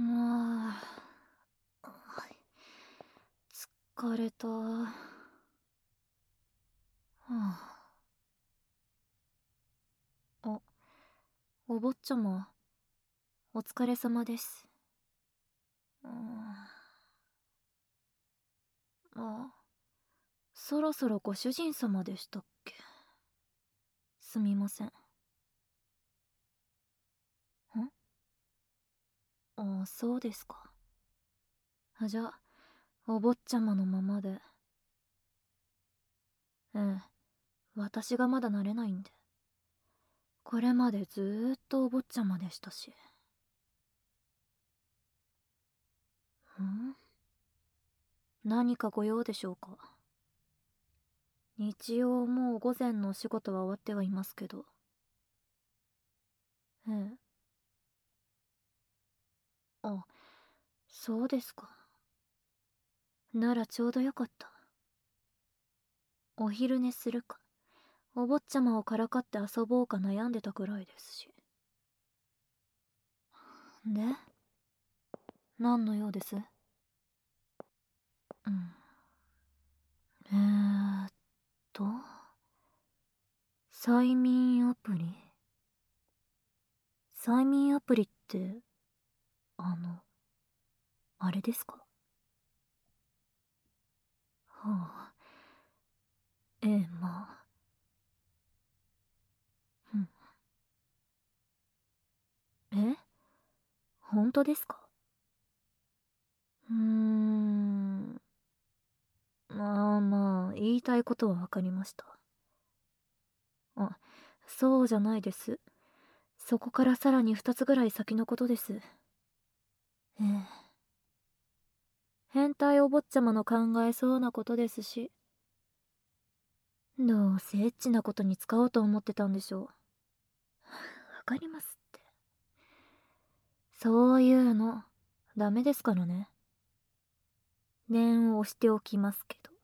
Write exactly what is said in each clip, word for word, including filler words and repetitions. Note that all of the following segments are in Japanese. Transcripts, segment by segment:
もう、疲れた。はあ、あ、お坊ちゃま、お疲れ様です。うん、あ、そろそろご主人様でしたっけ？すみません。ん？あ、そうですか。あ、じゃあ、お坊ちゃまのままで。ええ、私がまだ慣れないんで。これまでずーっとお坊ちゃまでしたし。ん？何かご用でしょうか？一応もう午前のお仕事は終わってはいますけど。ええ。あ、そうですか。ならちょうどよかった。お昼寝するか、お坊ちゃまをからかって遊ぼうか悩んでたくらいですし。で、何の用です？うん。えーっと、催眠アプリ。催眠アプリって、あの、あれですか？はあ。ええ、まあ。うん。え？本当ですか？うーん。まあまあ、言いたいことはわかりました。あ、そうじゃないです。そこからさらに二つぐらい先のことです。ええ。変態お坊ちゃまの考えそうなことですし。どうせエッチなことに使おうと思ってたんでしょう。わかりますって。そういうの、ダメですからね。念を押しておきますけど。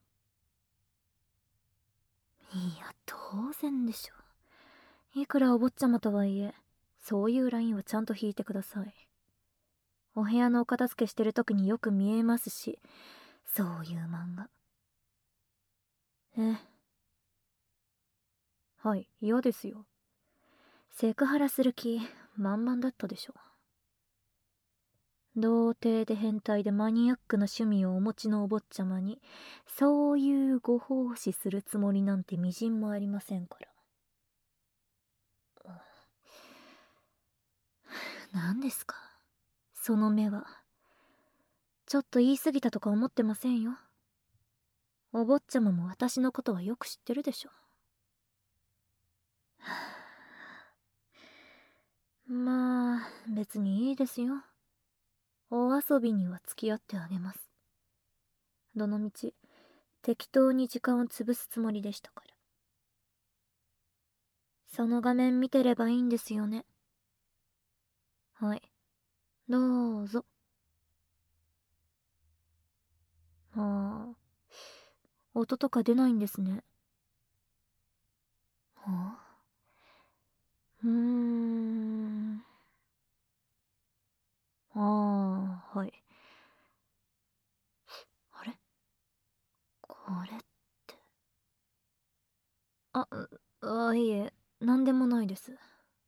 いや、当然でしょ。いくらお坊ちゃまとはいえ、そういうラインはちゃんと引いてください。お部屋のお片付けしてる時によく見えますし、そういう漫画。え、はい、嫌ですよ。セクハラする気満々だったでしょ。童貞で変態でマニアックな趣味をお持ちのお坊ちゃまにそういうご奉仕するつもりなんてみじんもありませんから。何ですかその目は。ちょっと言い過ぎたとか思ってませんよ。お坊ちゃまも私のことはよく知ってるでしょ。まあ別にいいですよ。お遊びには付き合ってあげます。どのみち適当に時間を潰すつもりでしたから。その画面見てればいいんですよね。はい、どうぞ。ああ、音とか出ないんですね。はあ、うーん。ああ、はい。あれ、これって。あ、あ、いえ、なんでもないです。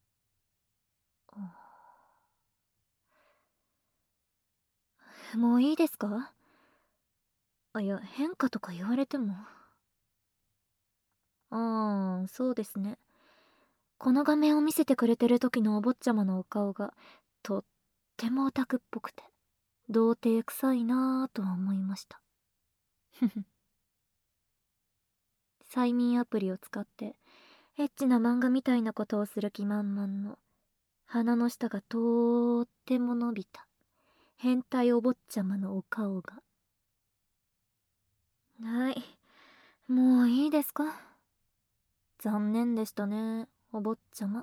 もういいですか？あ、いや、変化とか言われても。ああ、そうですね。この画面を見せてくれてる時のお坊ちゃまのお顔が、とってもオタクっぽくて、童貞臭いなぁとは思いました。ふふ。催眠アプリを使って、エッチな漫画みたいなことをする気満々の、鼻の下がとーっても伸びた、変態お坊ちゃまのお顔が。はい。もういいですか？残念でしたね、お坊ちゃま。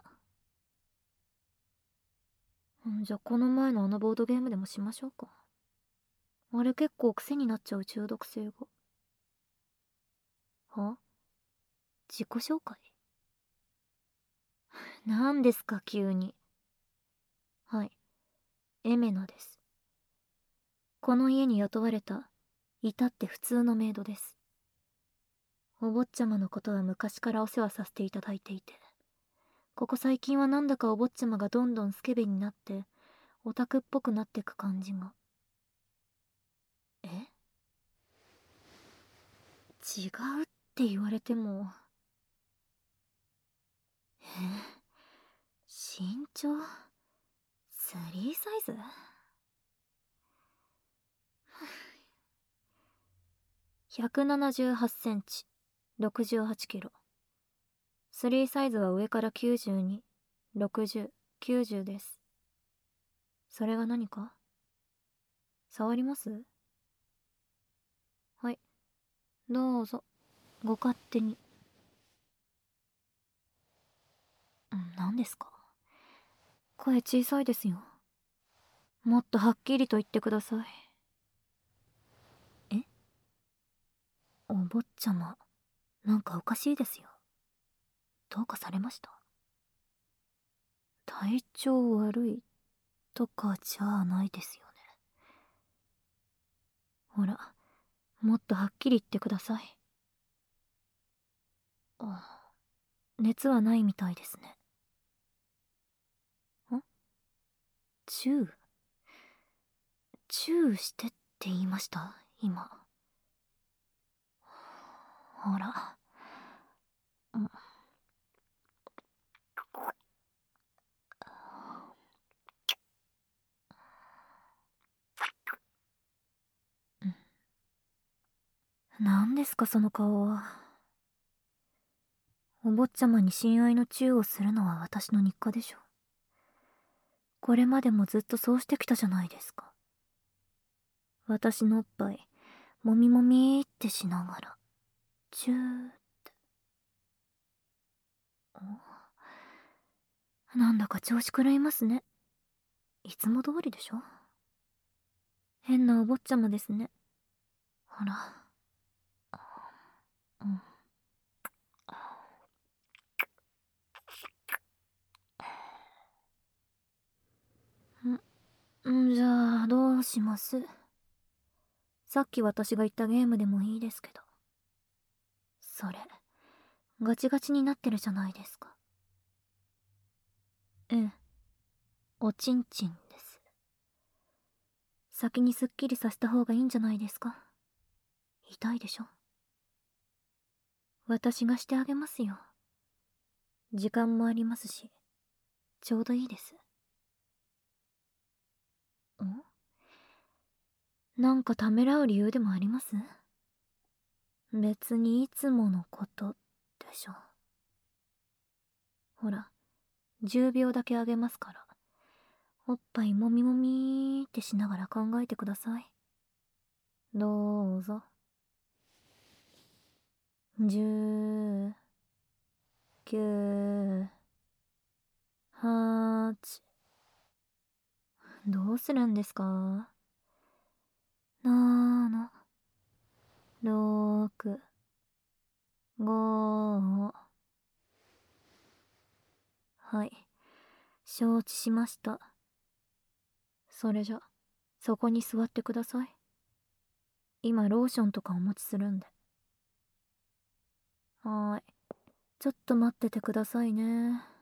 んじゃ、この前のあのボードゲームでもしましょうか。あれ結構癖になっちゃう中毒性が。は？自己紹介？何ですか急に。はい。エメナです。 この家に雇われた至って普通のメイドです。お坊ちゃまのことは昔からお世話させていただいていて、ここ最近はなんだかお坊ちゃまがどんどんスケベになってオタクっぽくなってく感じが。え、違うって言われても。え、身長スリーサイズ？ひゃくななじゅうはちセンチ、ろくじゅうはちキロ。スリーサイズは上からきゅうじゅうに、ろくじゅう、きゅうじゅうです。それが何か？触ります？はい。どうぞ、ご勝手に。何ですか？声小さいですよ。もっとはっきりと言ってください。え？お坊ちゃま、なんかおかしいですよ。どうかされました？体調悪いとかじゃないですよね。ほら、もっとはっきり言ってください。あ、熱はないみたいですね。ん？チュー？チューしてって言いました今？ほら。うん。何ですかその顔は。お坊ちゃまに親愛のチューをするのは私の日課でしょ。これまでもずっとそうしてきたじゃないですか。私のおっぱいもみもみーってしながらチューって。お、なんだか調子狂いますね。いつも通りでしょ。変なお坊ちゃまですね。ほら。うん。ん、んじゃあどうします？さっき私が言ったゲームでもいいですけど。それガチガチになってるじゃないですか。ええ、おちんちんです。先にすっきりさせた方がいいんじゃないですか。痛いでしょ。私がしてあげますよ。時間もありますし、ちょうどいいです。ん？なんかためらう理由でもあります？別にいつものことでしょ。ほら、じゅうびょうだけあげますから。おっぱいもみもみーってしながら考えてください。どうぞ。じゅう、きゅう、はち。どうするんですか？なな、ろく、ご。はい、承知しました。それじゃ、そこに座ってください。今ローションとかお持ちするんで。はーい。ちょっと待っててくださいね。